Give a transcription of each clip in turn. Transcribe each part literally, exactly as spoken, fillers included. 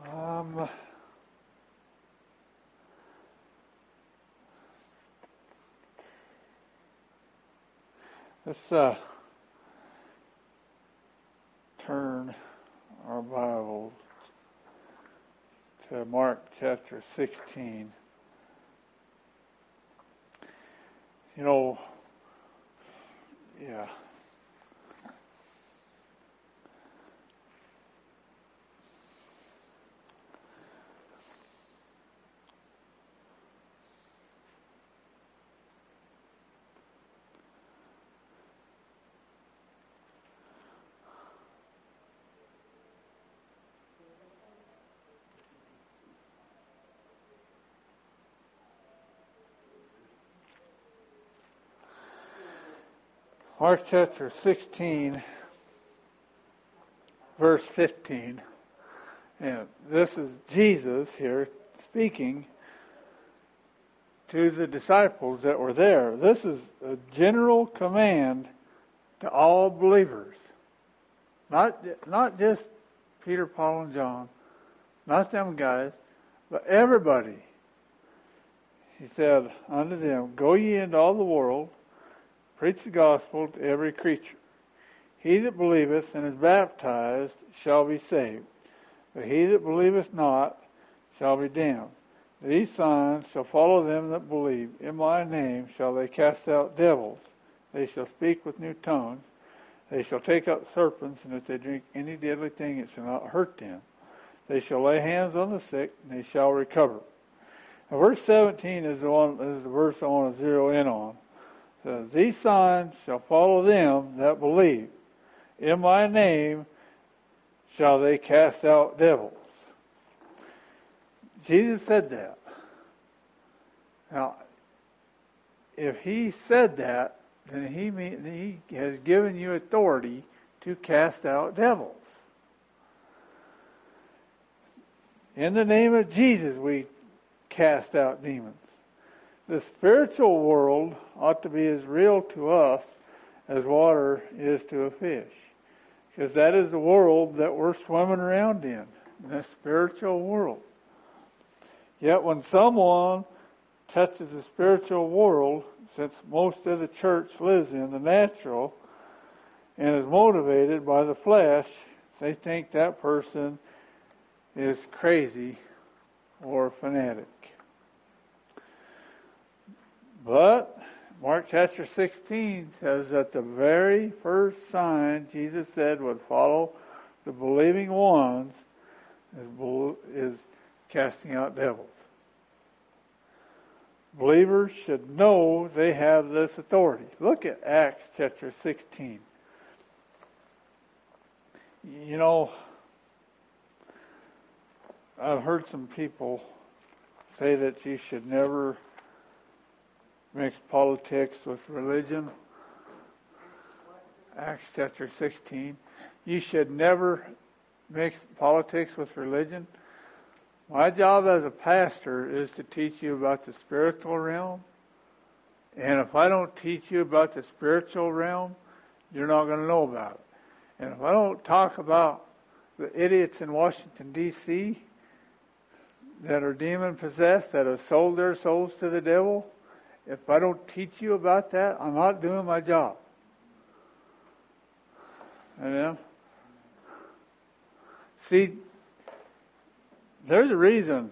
Um, let's uh, turn our Bibles to Mark chapter sixteen. You know, yeah. Mark chapter sixteen, verse fifteen. And this is Jesus here speaking to the disciples that were there. This is a general command to all believers. Not, not just Peter, Paul, and John. Not them guys, but everybody. He said unto them, Go ye into all the world, preach the gospel to every creature. He that believeth and is baptized shall be saved, but he that believeth not shall be damned. These signs shall follow them that believe. In my name shall they cast out devils. They shall speak with new tongues. They shall take up serpents, and if they drink any deadly thing, it shall not hurt them. They shall lay hands on the sick, and they shall recover. Now, verse seventeen is the one is the verse I want to zero in on. It says, These signs shall follow them that believe. In my name shall they cast out devils. Jesus said that. Now, if he said that, then he mean, he has given you authority to cast out devils. In the name of Jesus, we cast out demons. The spiritual world ought to be as real to us as water is to a fish. Because that is the world that we're swimming around in, the spiritual world. Yet when someone touches the spiritual world, since most of the church lives in the natural and is motivated by the flesh, they think that person is crazy or fanatic. But Mark chapter sixteen says that the very first sign Jesus said would follow the believing ones is, is casting out devils. Believers should know they have this authority. Look at Acts chapter sixteen. You know, I've heard some people say that you should never mix politics with religion. Acts chapter sixteen. You should never mix politics with religion. My job as a pastor is to teach you about the spiritual realm. And if I don't teach you about the spiritual realm, you're not going to know about it. And if I don't talk about the idiots in Washington, D C that are demon-possessed, that have sold their souls to the devil, if I don't teach you about that, I'm not doing my job. Amen? See, there's a reason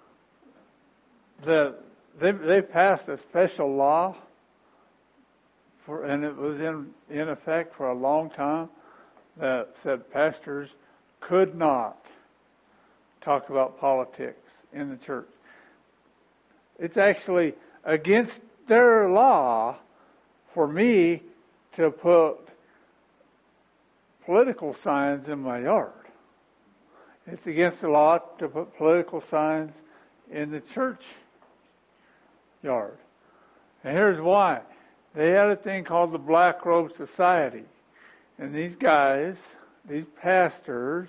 that they they passed a special law, for, and it was in, in effect for a long time, that said pastors could not talk about politics in the church. It's actually against their law for me to put political signs in my yard. It's against the law to put political signs in the church yard. And here's why. They had a thing called the Black Robe Society. And these guys, these pastors,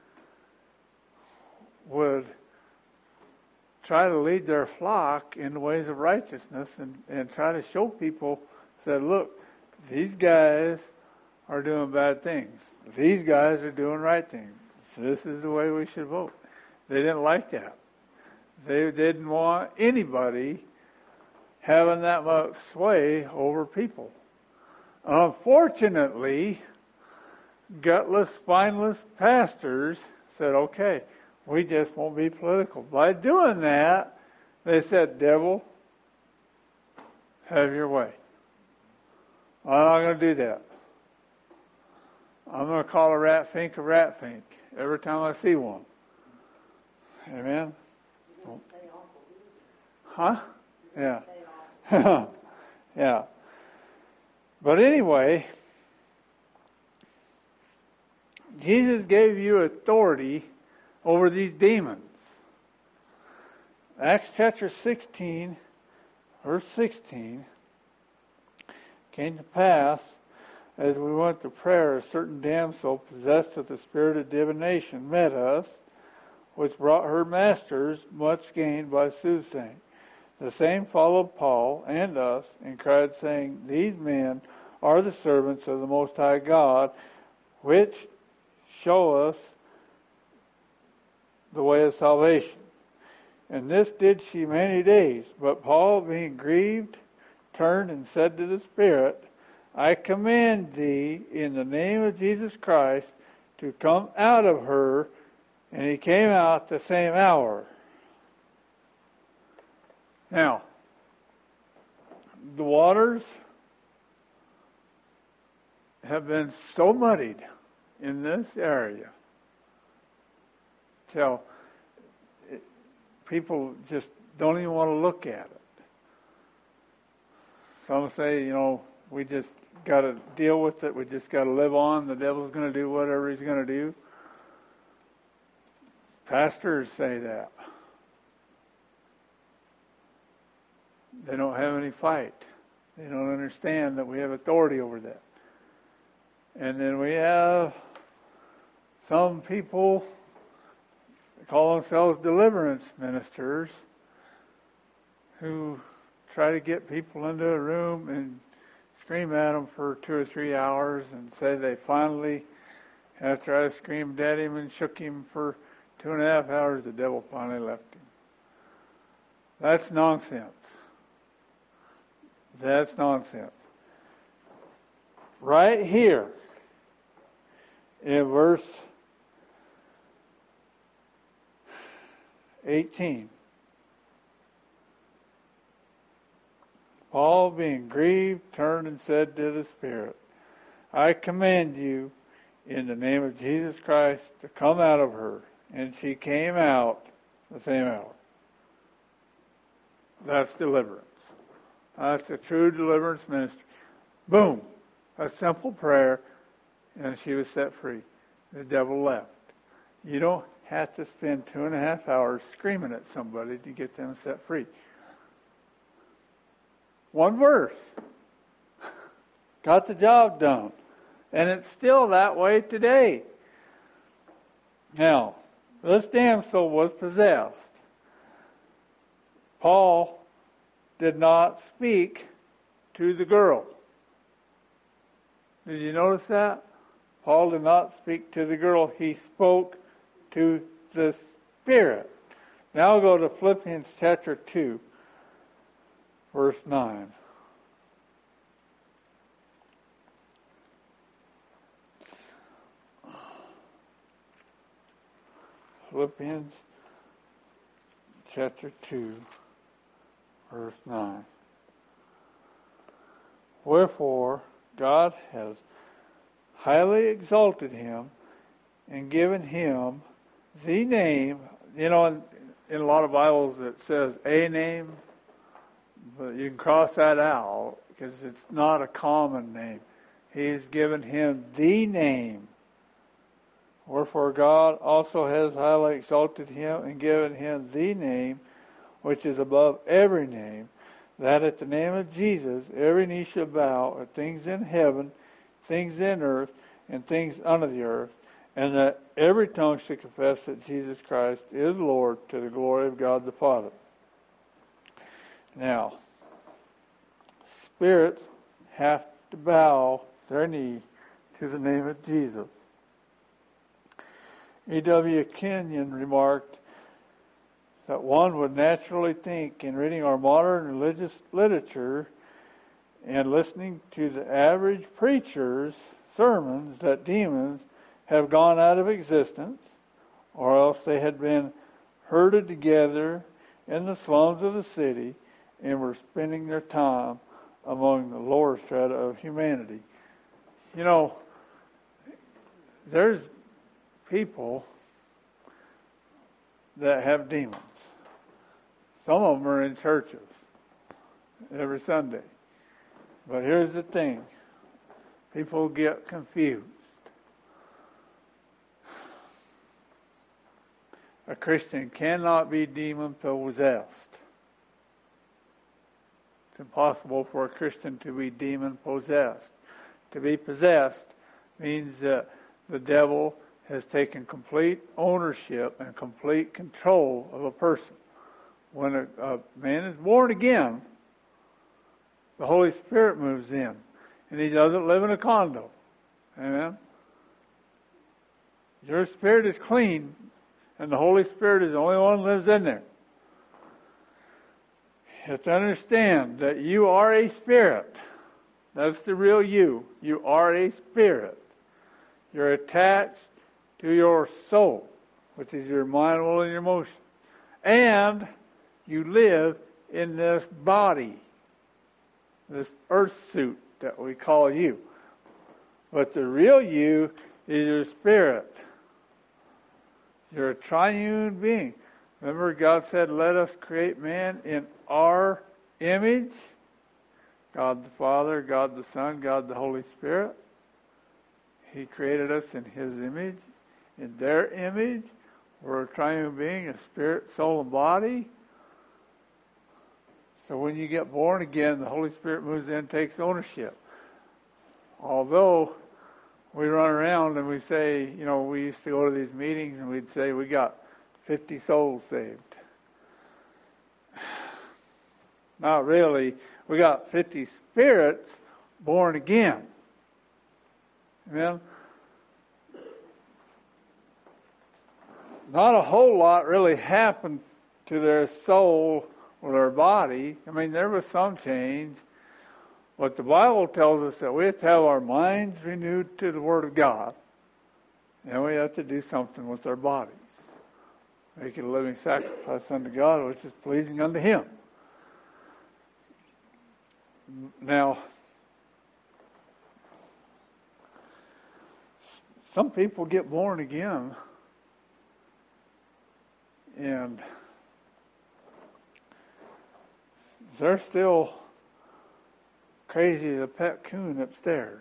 would try to lead their flock in the ways of righteousness and, and try to show people, said, look, these guys are doing bad things. These guys are doing right things. This is the way we should vote. They didn't like that. They didn't want anybody having that much sway over people. Unfortunately, gutless, spineless pastors said, okay, we just won't be political. By doing that, they said, devil, have your way. I'm not going to do that. I'm going to call a rat fink a rat fink every time I see one. Amen? Huh? Yeah. Yeah. But anyway, Jesus gave you authority over these demons. Acts chapter sixteen, verse sixteen, came to pass, as we went to prayer, a certain damsel possessed with the spirit of divination met us, which brought her masters much gain by soothsaying. The same followed Paul and us, and cried, saying, these men are the servants of the Most High God, which show us the way of salvation. And this did she many days. But Paul, being grieved, turned and said to the Spirit, I command thee in the name of Jesus Christ to come out of her. And he came out the same hour. Now, the waters have been so muddied in this area till it, people just don't even want to look at it. Some say, you know, we just got to deal with it. We just got to live on. The devil's going to do whatever he's going to do. Pastors say that. They don't have any fight. They don't understand that we have authority over that. And then we have some people call themselves deliverance ministers who try to get people into a room and scream at them for two or three hours and say they finally, after I screamed at him and shook him for two and a half hours, the devil finally left him. That's nonsense. That's nonsense. Right here, in verse eighteen, Paul, being grieved, turned and said to the Spirit, I command you in the name of Jesus Christ to come out of her. And she came out the same hour. That's deliverance. That's a true deliverance ministry. Boom. A simple prayer, and she was set free. The devil left. You don't have to spend two and a half hours screaming at somebody to get them set free. One verse. Got the job done. And it's still that way today. Now, this damsel was possessed. Paul did not speak to the girl. Did you notice that? Paul did not speak to the girl. He spoke to the Spirit. Now I'll go to Philippians chapter two, verse nine. Philippians chapter two, verse nine. Wherefore God has highly exalted him and given him the name. You know, in, in a lot of Bibles it says a name, but you can cross that out because it's not a common name. He's given him the name. Wherefore God also has highly exalted him and given him the name which is above every name, that at the name of Jesus every knee shall bow, of things in heaven, things in earth, and things under the earth, and that every tongue should confess that Jesus Christ is Lord, to the glory of God the Father. Now, spirits have to bow their knee to the name of Jesus. E W Kenyon remarked that one would naturally think in reading our modern religious literature and listening to the average preacher's sermons that demons have gone out of existence, or else they had been herded together in the slums of the city and were spending their time among the lower strata of humanity. You know, there's people that have demons. Some of them are in churches every Sunday. But here's the thing. People get confused. A Christian cannot be demon possessed. It's impossible for a Christian to be demon possessed. To be possessed means that the devil has taken complete ownership and complete control of a person. When a, a man is born again, the Holy Spirit moves in, and he doesn't live in a condo. Amen? Your spirit is clean, and the Holy Spirit is the only one who lives in there. You have to understand that you are a spirit. That's the real you. You are a spirit. You're attached to your soul, which is your mind, will, and your emotion. And you live in this body, this earth suit that we call you. But the real you is your spirit. You're a triune being. Remember, God said, let us create man in our image. God the Father, God the Son, God the Holy Spirit. He created us in His image. In their image, we're a triune being, a spirit, soul, and body. So when you get born again, the Holy Spirit moves in and takes ownership. Although we run around and we say, you know, we used to go to these meetings and we'd say we got fifty souls saved. Not really. We got fifty spirits born again. Amen? Not a whole lot really happened to their soul or their body. I mean, there was some change. But the Bible tells us that we have to have our minds renewed to the Word of God. And we have to do something with our bodies. Make it a living sacrifice unto God, which is pleasing unto Him. Now, some people get born again and they're still crazy as a pet coon upstairs.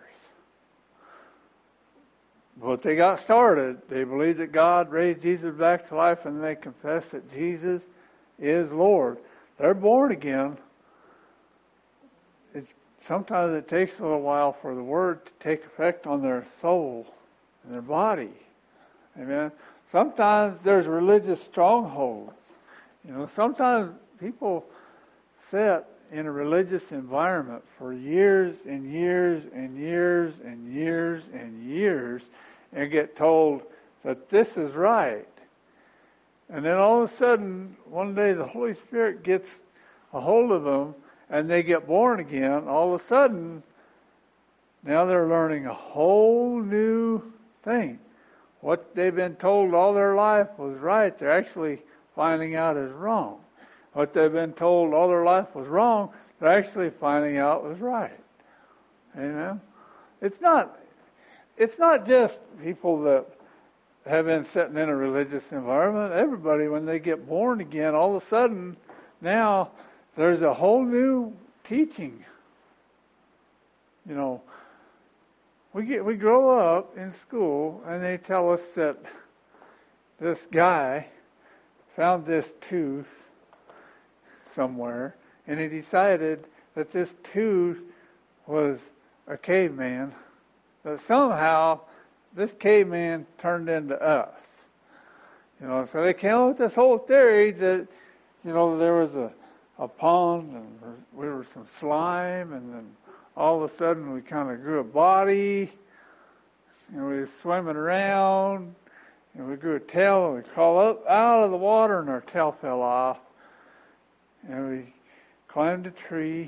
But they got started. They believe that God raised Jesus back to life, and they confess that Jesus is Lord. They're born again. It's, sometimes it takes a little while for the Word to take effect on their soul and their body. Amen. Sometimes there's religious strongholds. You know, sometimes people sit in a religious environment for years and years and years and years and years and get told that this is right. And then all of a sudden, one day the Holy Spirit gets a hold of them and they get born again. All of a sudden, now they're learning a whole new thing. What they've been told all their life was right, they're actually finding out is wrong. What they've been told all their life was wrong, they're actually finding out was right. Amen? It's not, it's not just people that have been sitting in a religious environment. Everybody, when they get born again, all of a sudden, now there's a whole new teaching. You know, we get we grow up in school and they tell us that this guy found this tooth somewhere, and he decided that this tooth was a caveman, that somehow this caveman turned into us. You know, so they came up with this whole theory that, you know, there was a, a pond and we were some slime, and then all of a sudden we kind of grew a body, and we were swimming around, And we grew a tail, and we crawled up out of the water, and our tail fell off. And we climbed a tree,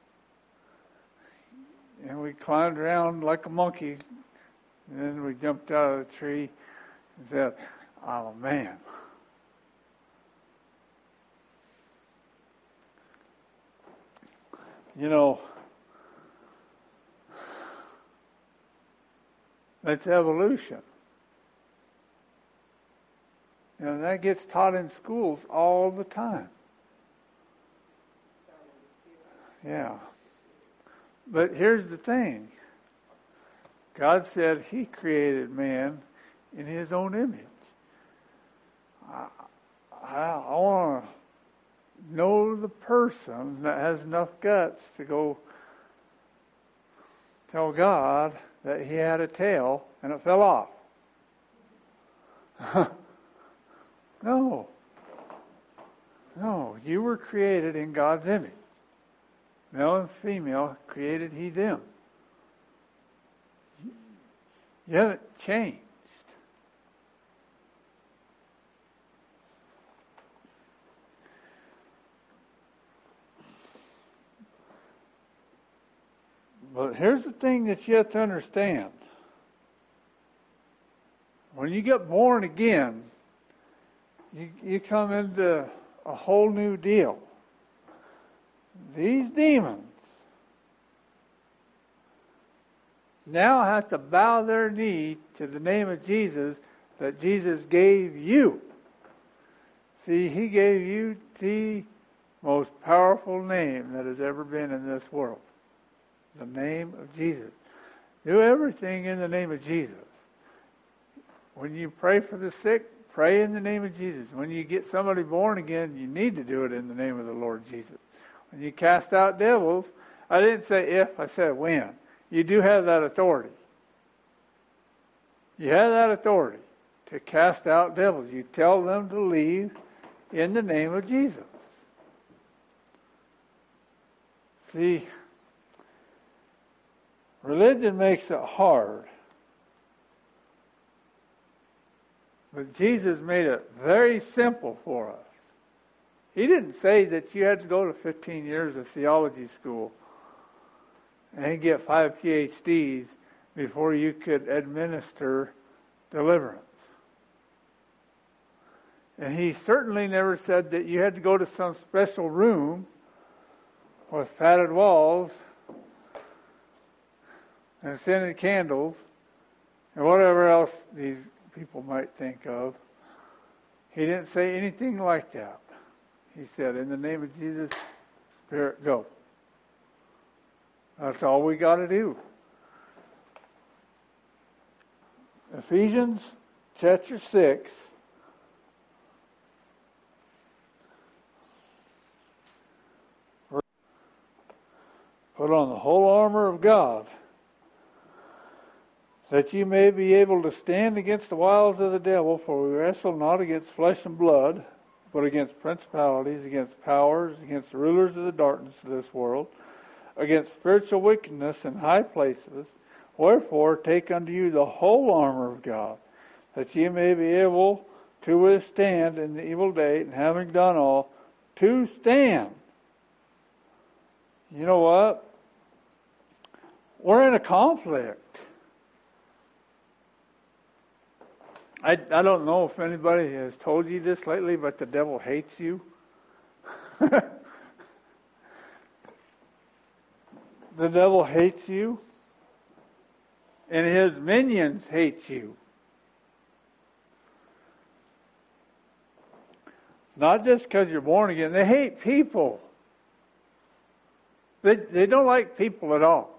and we climbed around like a monkey. And then we jumped out of the tree and said, I'm a man. You know, that's evolution. And that gets taught in schools all the time. Yeah. But here's the thing. God said He created man in His own image. I, I, I want to know the person that has enough guts to go tell God that he had a tail and it fell off. No. No, you were created in God's image. Male and female created He them. You haven't changed. But here's the thing that you have to understand. When you get born again, you, you come into a whole new deal. These demons now have to bow their knee to the name of Jesus that Jesus gave you. See, He gave you the most powerful name that has ever been in this world. The name of Jesus. Do everything in the name of Jesus. When you pray for the sick, pray in the name of Jesus. When you get somebody born again, you need to do it in the name of the Lord Jesus. When you cast out devils, I didn't say if, I said when. You do have that authority. You have that authority to cast out devils. You tell them to leave in the name of Jesus. See, religion makes it hard. But Jesus made it very simple for us. He didn't say that you had to go to fifteen years of theology school and get five P H Ds before you could administer deliverance. And He certainly never said that you had to go to some special room with padded walls and scented candles and whatever else these people might think of. He didn't say anything like that. He said, in the name of Jesus, Spirit, go. That's all we got to do. Ephesians chapter six. Put on the whole armor of God, that you may be able to stand against the wiles of the devil, for we wrestle not against flesh and blood, but against principalities, against powers, against the rulers of the darkness of this world, against spiritual wickedness in high places. Wherefore, take unto you the whole armor of God, that ye may be able to withstand in the evil day, and having done all, to stand. You know what? We're in a conflict. I, I don't know if anybody has told you this lately, but the devil hates you. The devil hates you. And his minions hate you. Not just because you're born again. They hate people. They, they don't like people at all.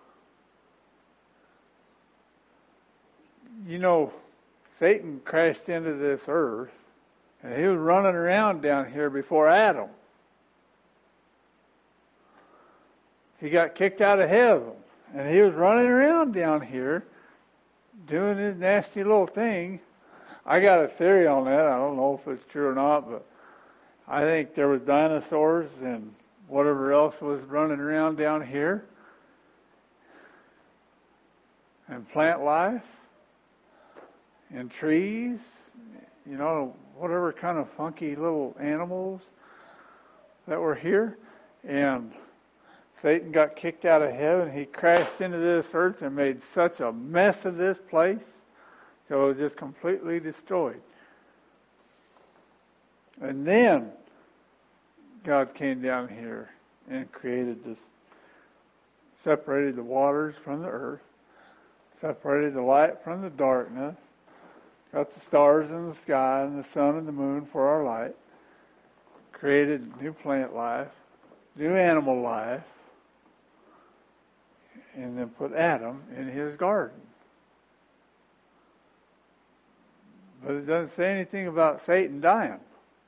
You know, Satan crashed into this earth, and he was running around down here before Adam. He got kicked out of heaven, and he was running around down here doing his nasty little thing. I got a theory on that. I don't know if it's true or not, but I think there was dinosaurs and whatever else was running around down here, and plant life. and trees, you know, whatever kind of funky little animals that were here. And Satan got kicked out of heaven. He crashed into this earth and made such a mess of this place till it was just completely destroyed. And then God came down here and created this, separated the waters from the earth, separated the light from the darkness, got the stars in the sky and the sun and the moon for our light, created new plant life, new animal life, and then put Adam in his garden. But it doesn't say anything about Satan dying.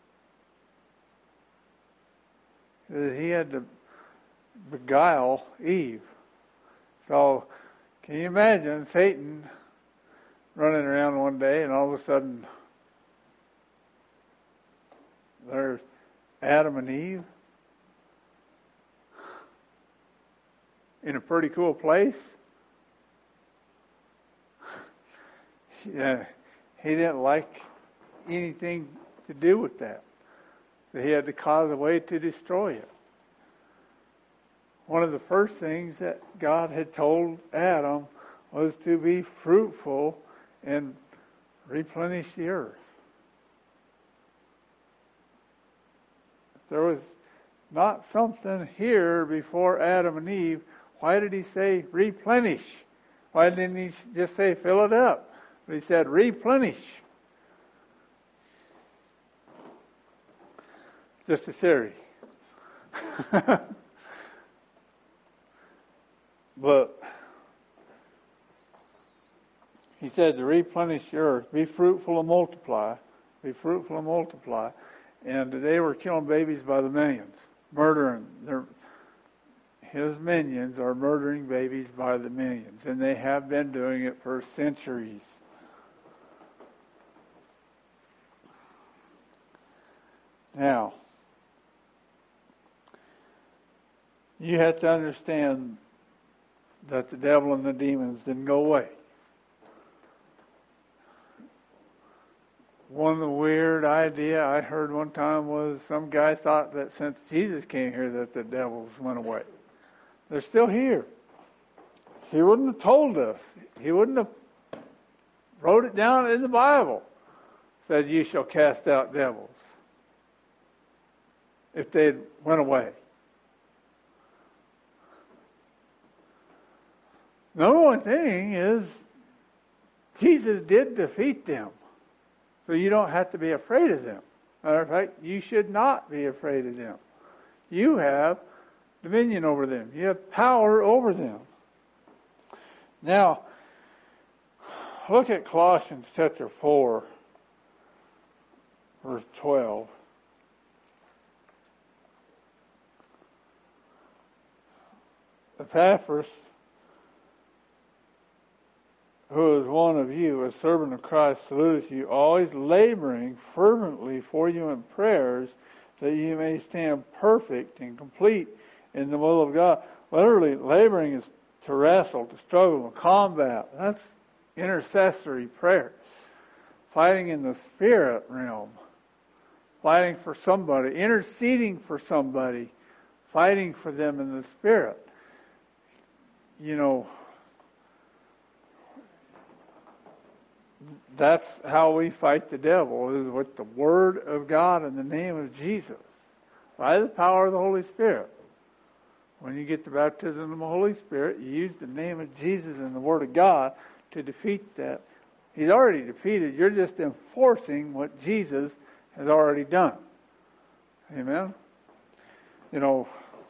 He had to beguile Eve. So, can you imagine Satan running around one day and all of a sudden there's Adam and Eve in a pretty cool place? Yeah, he didn't like anything to do with that. So he had to cause a way to destroy it. One of the first things that God had told Adam was to be fruitful and replenish the earth. There was not something here before Adam and Eve. Why did he say replenish? Why didn't he just say fill it up? But he said replenish. Just a theory. But he said to replenish the earth, be fruitful and multiply, be fruitful and multiply. And they were killing babies by the millions, murdering. Their, his minions are murdering babies by the millions, and they have been doing it for centuries. Now, you have to understand that the devil and the demons didn't go away. One weird idea I heard one time was some guy thought that since Jesus came here that the devils went away. They're still here. He wouldn't have told us. He wouldn't have wrote it down in the Bible. Said, you shall cast out devils. If they went away. The only one thing is Jesus did defeat them. So you don't have to be afraid of them. Matter of fact, you should not be afraid of them. You have dominion over them. You have power over them. Now, look at Colossians chapter four, verse twelve. Epaphras, who is one of you, a servant of Christ, saluteth you, always laboring fervently for you in prayers, that you may stand perfect and complete in the will of God. Literally, laboring is to wrestle, to struggle, to combat. That's intercessory prayer. Fighting in the spirit realm. Fighting for somebody. Interceding for somebody. Fighting for them in the spirit. You know, that's how we fight the devil, is with the Word of God in the name of Jesus. By the power of the Holy Spirit. When you get the baptism of the Holy Spirit, you use the name of Jesus and the Word of God to defeat that. He's already defeated. You're just enforcing what Jesus has already done. Amen? You know,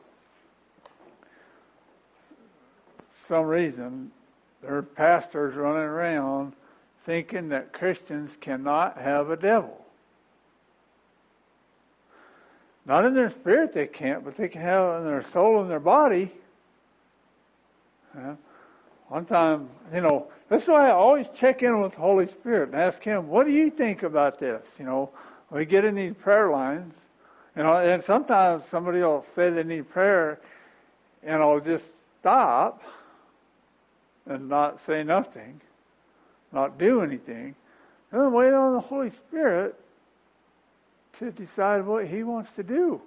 some reason, there are pastors running around thinking that Christians cannot have a devil. Not in their spirit they can't, but they can have it in their soul and their body. Yeah. One time, you know, that's why I always check in with the Holy Spirit and ask Him, what do you think about this? You know, we get in these prayer lines, you know, and sometimes somebody will say they need prayer, and I'll just stop and not say nothing. Not do anything. Then wait on the Holy Spirit to decide what He wants to do.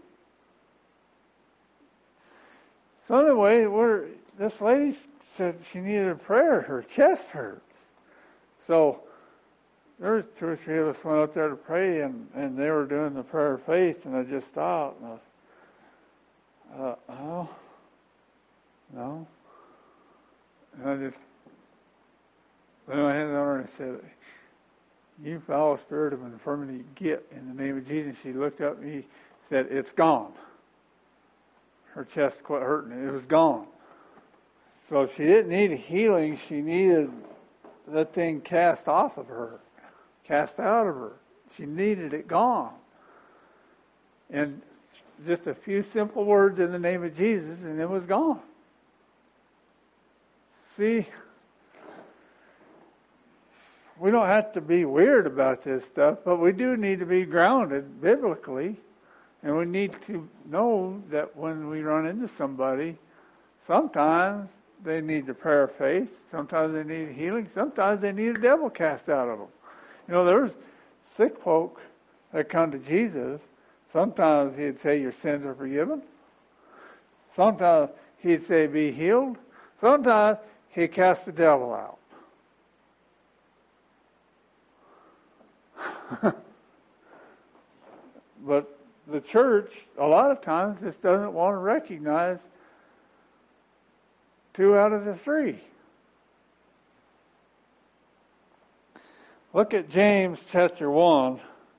So anyway, we're, this lady said she needed a prayer. Her chest hurts. So there was two or three of us went out there to pray, and, and they were doing the prayer of faith, and I just stopped. And I was, uh, oh, no. And I just put my hands on her and said, "You foul spirit of infirmity, get in the name of Jesus." She looked up at me and said, "It's gone." Her chest quit hurting. It was gone. So she didn't need a healing. She needed that thing cast off of her, cast out of her. She needed it gone. And just a few simple words in the name of Jesus, and it was gone. See, we don't have to be weird about this stuff, but we do need to be grounded biblically. And we need to know that when we run into somebody, sometimes they need the prayer of faith, sometimes they need healing, sometimes they need a devil cast out of them. You know, there's sick folk that come to Jesus. Sometimes He'd say, "Your sins are forgiven." Sometimes He'd say, "Be healed." Sometimes He'd cast the devil out. But the church, a lot of times, just doesn't want to recognize two out of the three. Look at James chapter one,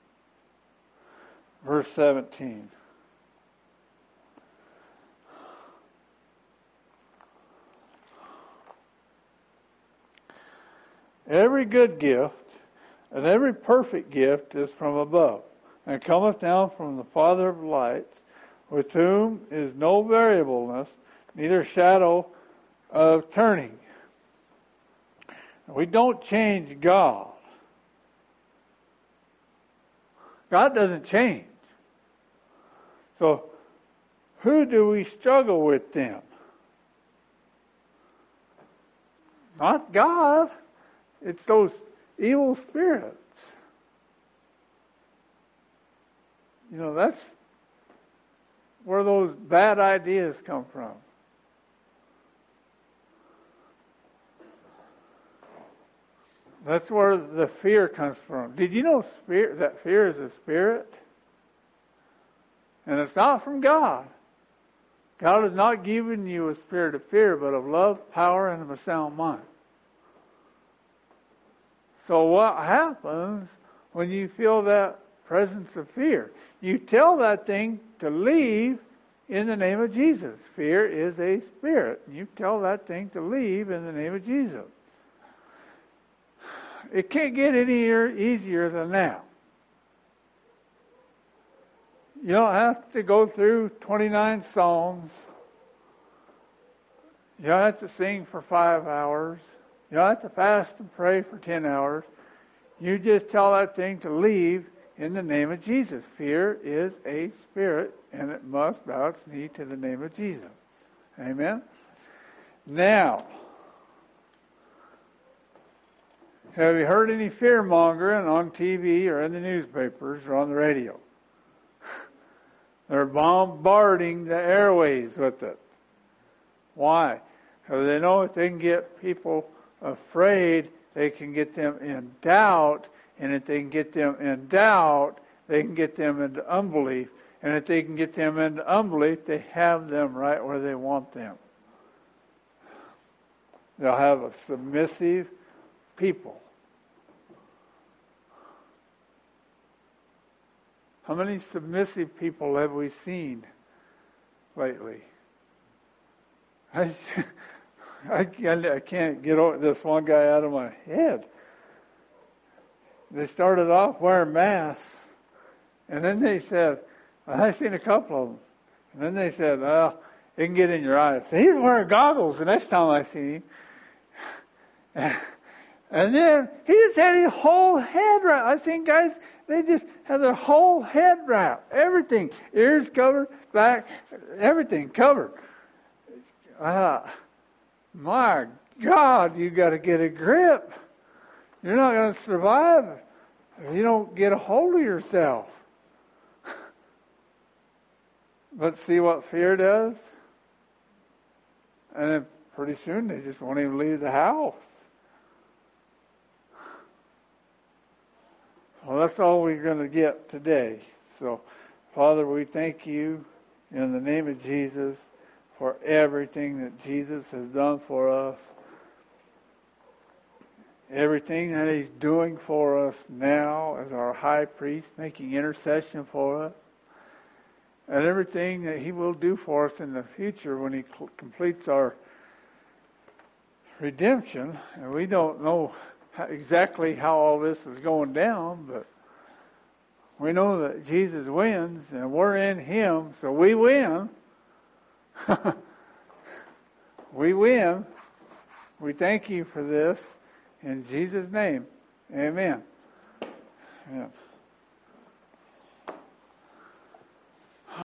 verse seventeen. Every good gift and every perfect gift is from above, and cometh down from the Father of lights, with whom is no variableness, neither shadow of turning. We don't change God. God doesn't change. So, who do we struggle with then? Not God. It's those evil spirits. You know, that's where those bad ideas come from. That's where the fear comes from. Did you know spirit, that fear is a spirit? And it's not from God. God has not given you a spirit of fear, but of love, power, and of a sound mind. So what happens when you feel that presence of fear? You tell that thing to leave in the name of Jesus. Fear is a spirit. You tell that thing to leave in the name of Jesus. It can't get any easier than that. You don't have to go through twenty-nine songs. You don't have to sing for five hours. You don't have to fast and pray for ten hours. You just tell that thing to leave in the name of Jesus. Fear is a spirit, and it must bow its knee to the name of Jesus. Amen? Now, have you heard any fear-mongering on T V or in the newspapers or on the radio? They're bombarding the airways with it. Why? Because they know if they can get people afraid, they can get them in doubt. And if they can get them in doubt, they can get them into unbelief. And if they can get them into unbelief, they have them right where they want them. They'll have a submissive people. How many submissive people have we seen lately? I, I, I can't get over this one guy out of my head. They started off wearing masks, and then they said, I've seen a couple of them, and then they said, well, it can get in your eyes. So he's wearing goggles the next time I see him. And then he just had his whole head wrapped. I've seen guys, they just have their whole head wrapped. Everything. Ears covered, back, everything covered. Ah, my God, you got to get a grip. You're not going to survive if you don't get a hold of yourself. But see what fear does? And then pretty soon they just won't even leave the house. Well, that's all we're going to get today. So, Father, we thank you in the name of Jesus for everything that Jesus has done for us. Everything that He's doing for us now as our high priest, making intercession for us. And everything that He will do for us in the future when He cl- completes our redemption. And we don't know how, exactly how all this is going down, but we know that Jesus wins and we're in Him, so we win. We win. We thank you for this. In Jesus' name, amen. Amen.